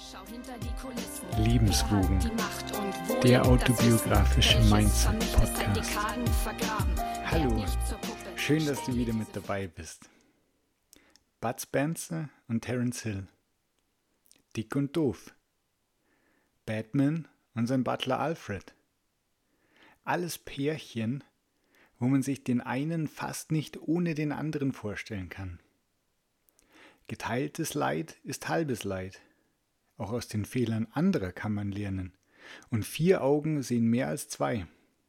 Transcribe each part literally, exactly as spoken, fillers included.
Lebenswogen, der autobiografische Mindset-Podcast. Hallo, schön, dass du wieder mit dabei bist. Bud Spencer und Terence Hill, Dick und Doof, Batman und sein Butler Alfred. Alles Pärchen, wo man sich den einen fast nicht ohne den anderen vorstellen kann. Geteiltes Leid ist halbes Leid. Auch aus den Fehlern anderer kann man lernen. Und vier Augen sehen mehr als zwei.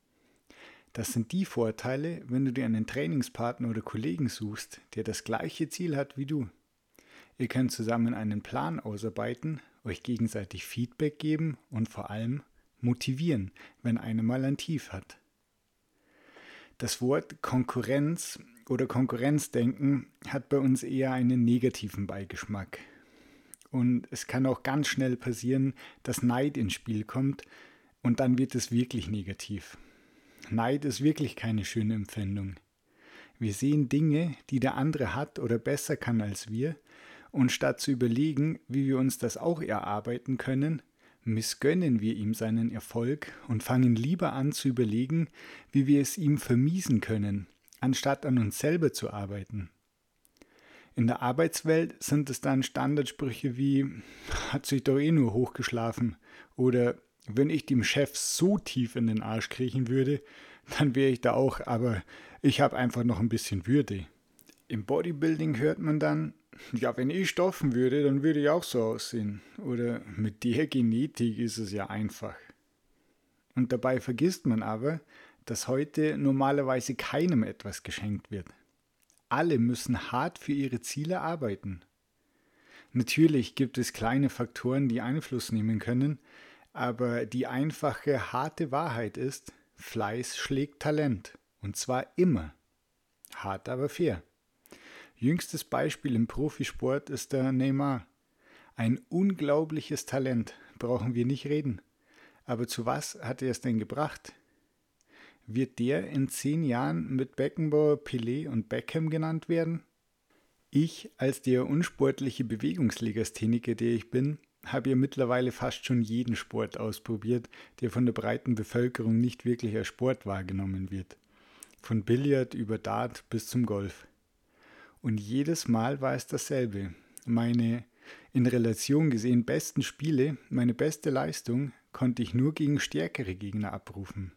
Das sind die Vorteile, wenn du dir einen Trainingspartner oder Kollegen suchst, der das gleiche Ziel hat wie du. Ihr könnt zusammen einen Plan ausarbeiten, euch gegenseitig Feedback geben und vor allem motivieren, wenn einer mal ein Tief hat. Das Wort Konkurrenz oder Konkurrenzdenken hat bei uns eher einen negativen Beigeschmack. Und es kann auch ganz schnell passieren, dass Neid ins Spiel kommt und dann wird es wirklich negativ. Neid ist wirklich keine schöne Empfindung. Wir sehen Dinge, die der andere hat oder besser kann als wir, und statt zu überlegen, wie wir uns das auch erarbeiten können, missgönnen wir ihm seinen Erfolg und fangen lieber an zu überlegen, wie wir es ihm vermiesen können, anstatt an uns selber zu arbeiten. In der Arbeitswelt sind es dann Standardsprüche wie, hat sich doch eh nur hochgeschlafen, oder wenn ich dem Chef so tief in den Arsch kriechen würde, dann wäre ich da auch, aber ich habe einfach noch ein bisschen Würde. Im Bodybuilding hört man dann, ja, wenn ich stoffen würde, dann würde ich auch so aussehen. Oder mit der Genetik ist es ja einfach. Und dabei vergisst man aber, dass heute normalerweise keinem etwas geschenkt wird. Alle müssen hart für ihre Ziele arbeiten. Natürlich gibt es kleine Faktoren, die Einfluss nehmen können, aber die einfache, harte Wahrheit ist, Fleiß schlägt Talent. Und zwar immer. Hart, aber fair. Jüngstes Beispiel im Profisport ist der Neymar. Ein unglaubliches Talent, brauchen wir nicht reden. Aber zu was hat er es denn gebracht? Wird der in zehn Jahren mit Beckenbauer, Pelé und Beckham genannt werden? Ich, als der unsportliche Bewegungslegastheniker, der ich bin, habe ja mittlerweile fast schon jeden Sport ausprobiert, der von der breiten Bevölkerung nicht wirklich als Sport wahrgenommen wird. Von Billard über Dart bis zum Golf. Und jedes Mal war es dasselbe. Meine in Relation gesehen besten Spiele, meine beste Leistung, konnte ich nur gegen stärkere Gegner abrufen.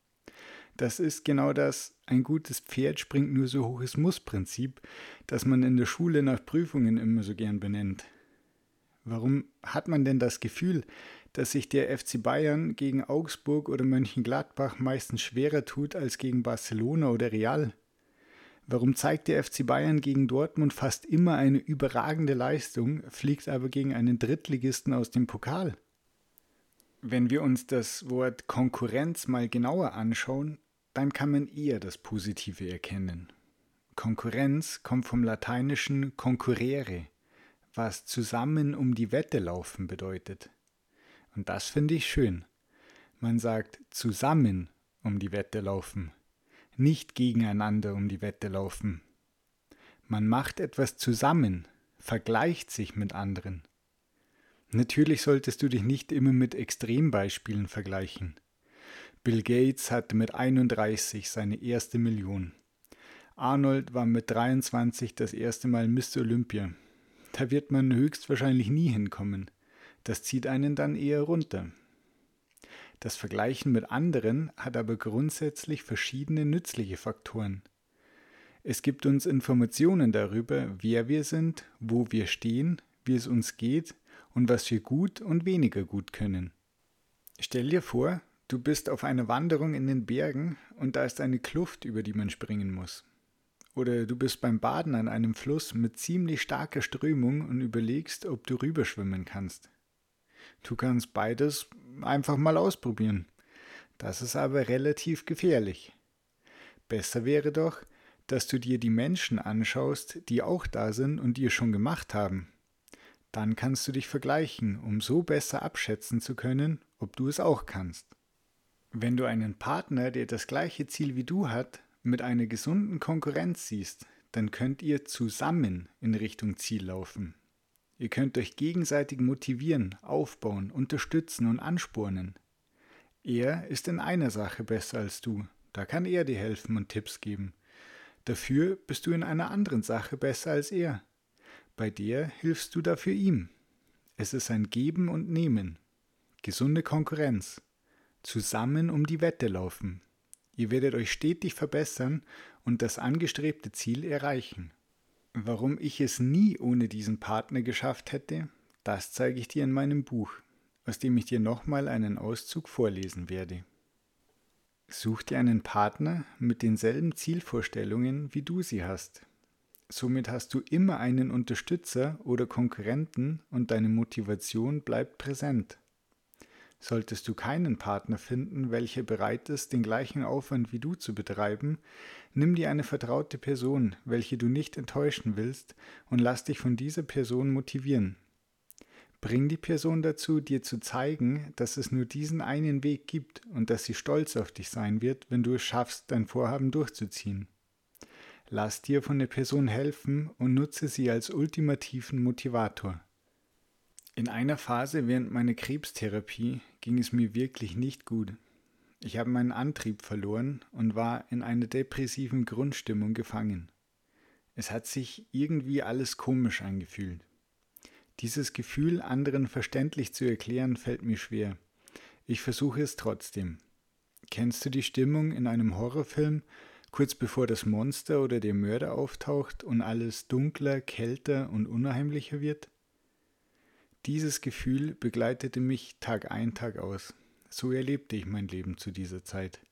Das ist genau das, ein gutes Pferd springt nur so hoch es muss Prinzip, das man in der Schule nach Prüfungen immer so gern benennt. Warum hat man denn das Gefühl, dass sich der F C Bayern gegen Augsburg oder Mönchengladbach meistens schwerer tut als gegen Barcelona oder Real? Warum zeigt der F C Bayern gegen Dortmund fast immer eine überragende Leistung, fliegt aber gegen einen Drittligisten aus dem Pokal? Wenn wir uns das Wort Konkurrenz mal genauer anschauen, dann kann man eher das Positive erkennen. Konkurrenz kommt vom lateinischen concurrere, was zusammen um die Wette laufen bedeutet. Und das finde ich schön. Man sagt zusammen um die Wette laufen, nicht gegeneinander um die Wette laufen. Man macht etwas zusammen, vergleicht sich mit anderen. Natürlich solltest du dich nicht immer mit Extrembeispielen vergleichen. Bill Gates hatte mit einunddreißig seine erste Million. Arnold war mit dreiundzwanzig das erste Mal Mister Olympia. Da wird man höchstwahrscheinlich nie hinkommen. Das zieht einen dann eher runter. Das Vergleichen mit anderen hat aber grundsätzlich verschiedene nützliche Faktoren. Es gibt uns Informationen darüber, wer wir sind, wo wir stehen, wie es uns geht und was wir gut und weniger gut können. Stell dir vor, du bist auf einer Wanderung in den Bergen und da ist eine Kluft, über die man springen muss. Oder du bist beim Baden an einem Fluss mit ziemlich starker Strömung und überlegst, ob du rüberschwimmen kannst. Du kannst beides einfach mal ausprobieren. Das ist aber relativ gefährlich. Besser wäre doch, dass du dir die Menschen anschaust, die auch da sind und die es schon gemacht haben. Dann kannst du dich vergleichen, um so besser abschätzen zu können, ob du es auch kannst. Wenn du einen Partner, der das gleiche Ziel wie du hat, mit einer gesunden Konkurrenz siehst, dann könnt ihr zusammen in Richtung Ziel laufen. Ihr könnt euch gegenseitig motivieren, aufbauen, unterstützen und anspornen. Er ist in einer Sache besser als du, da kann er dir helfen und Tipps geben. Dafür bist du in einer anderen Sache besser als er. Bei der hilfst du dafür ihm. Es ist ein Geben und Nehmen. Gesunde Konkurrenz. Zusammen um die Wette laufen. Ihr werdet euch stetig verbessern und das angestrebte Ziel erreichen. Warum ich es nie ohne diesen Partner geschafft hätte, das zeige ich dir in meinem Buch, aus dem ich dir nochmal einen Auszug vorlesen werde. Such dir einen Partner mit denselben Zielvorstellungen, wie du sie hast. Somit hast du immer einen Unterstützer oder Konkurrenten und deine Motivation bleibt präsent. Solltest du keinen Partner finden, welcher bereit ist, den gleichen Aufwand wie du zu betreiben, nimm dir eine vertraute Person, welche du nicht enttäuschen willst, und lass dich von dieser Person motivieren. Bring die Person dazu, dir zu zeigen, dass es nur diesen einen Weg gibt und dass sie stolz auf dich sein wird, wenn du es schaffst, dein Vorhaben durchzuziehen. Lass dir von der Person helfen und nutze sie als ultimativen Motivator. In einer Phase während meiner Krebstherapie ging es mir wirklich nicht gut. Ich habe meinen Antrieb verloren und war in einer depressiven Grundstimmung gefangen. Es hat sich irgendwie alles komisch angefühlt. Dieses Gefühl, anderen verständlich zu erklären, fällt mir schwer. Ich versuche es trotzdem. Kennst du die Stimmung in einem Horrorfilm, kurz bevor das Monster oder der Mörder auftaucht und alles dunkler, kälter und unheimlicher wird? Dieses Gefühl begleitete mich Tag ein, Tag aus. So erlebte ich mein Leben zu dieser Zeit.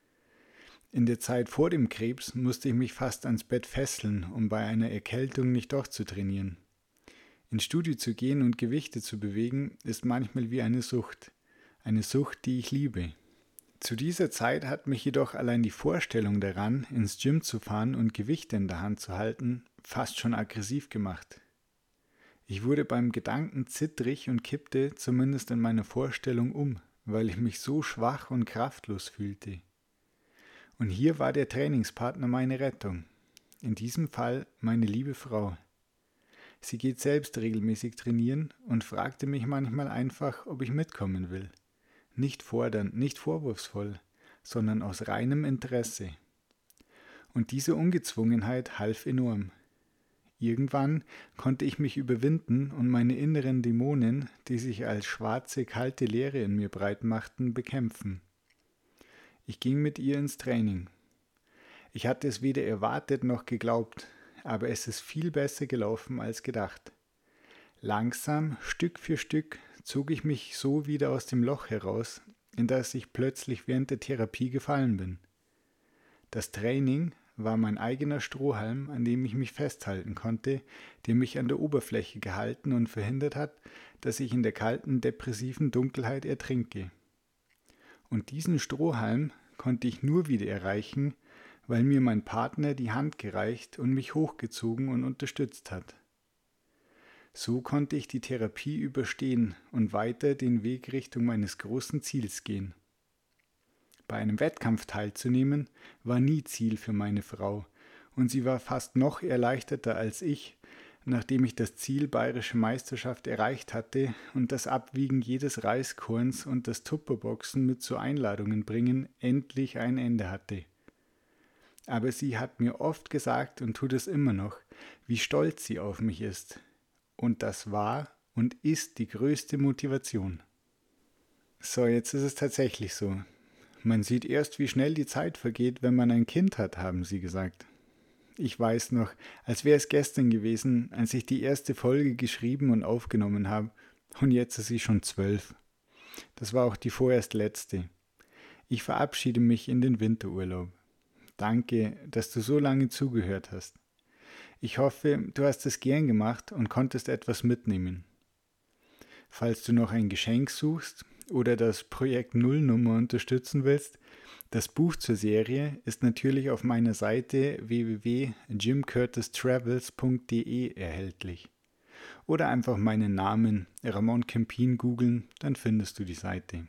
In der Zeit vor dem Krebs musste ich mich fast ans Bett fesseln, um bei einer Erkältung nicht doch zu trainieren. Ins Studio zu gehen und Gewichte zu bewegen, ist manchmal wie eine Sucht. Eine Sucht, die ich liebe. Zu dieser Zeit hat mich jedoch allein die Vorstellung daran, ins Gym zu fahren und Gewichte in der Hand zu halten, fast schon aggressiv gemacht. Ich wurde beim Gedanken zittrig und kippte zumindest in meiner Vorstellung um, weil ich mich so schwach und kraftlos fühlte. Und hier war der Trainingspartner meine Rettung. In diesem Fall meine liebe Frau. Sie geht selbst regelmäßig trainieren und fragte mich manchmal einfach, ob ich mitkommen will. Nicht fordernd, nicht vorwurfsvoll, sondern aus reinem Interesse. Und diese Ungezwungenheit half enorm. Irgendwann konnte ich mich überwinden und meine inneren Dämonen, die sich als schwarze, kalte Leere in mir breit machten, bekämpfen. Ich ging mit ihr ins Training. Ich hatte es weder erwartet noch geglaubt, aber es ist viel besser gelaufen als gedacht. Langsam, Stück für Stück, zog ich mich so wieder aus dem Loch heraus, in das ich plötzlich während der Therapie gefallen bin. Das Training war mein eigener Strohhalm, an dem ich mich festhalten konnte, der mich an der Oberfläche gehalten und verhindert hat, dass ich in der kalten, depressiven Dunkelheit ertrinke. Und diesen Strohhalm konnte ich nur wieder erreichen, weil mir mein Partner die Hand gereicht und mich hochgezogen und unterstützt hat. So konnte ich die Therapie überstehen und weiter den Weg Richtung meines großen Ziels gehen. Bei einem Wettkampf teilzunehmen, war nie Ziel für meine Frau, und sie war fast noch erleichterter als ich, nachdem ich das Ziel Bayerische Meisterschaft erreicht hatte und das Abwiegen jedes Reiskorns und das Tupperboxen mit zu Einladungen bringen endlich ein Ende hatte. Aber sie hat mir oft gesagt und tut es immer noch, wie stolz sie auf mich ist. Und das war und ist die größte Motivation. So, jetzt ist es tatsächlich so. Man sieht erst, wie schnell die Zeit vergeht, wenn man ein Kind hat, haben sie gesagt. Ich weiß noch, als wäre es gestern gewesen, als ich die erste Folge geschrieben und aufgenommen habe, und jetzt ist sie schon zwölf. Das war auch die vorerst letzte. Ich verabschiede mich in den Winterurlaub. Danke, dass du so lange zugehört hast. Ich hoffe, du hast es gern gemacht und konntest etwas mitnehmen. Falls du noch ein Geschenk suchst oder das Projekt Nullnummer unterstützen willst, das Buch zur Serie ist natürlich auf meiner Seite w w w punkt jim curtis travels punkt d e erhältlich. Oder einfach meinen Namen Ramon Kempin googeln, dann findest du die Seite.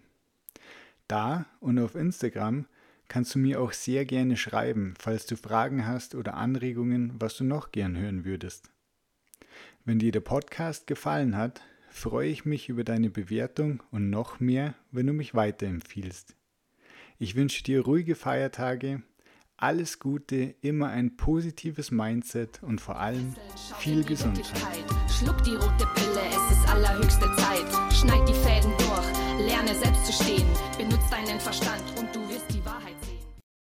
Da und auf Instagram kannst du mir auch sehr gerne schreiben, falls du Fragen hast oder Anregungen, was du noch gern hören würdest. Wenn dir der Podcast gefallen hat, freue ich mich über deine Bewertung und noch mehr, wenn du mich weiterempfiehlst. Ich wünsche dir ruhige Feiertage, alles Gute, immer ein positives Mindset und vor allem viel Gesundheit. Schluck die rote Pille, es ist allerhöchste Zeit.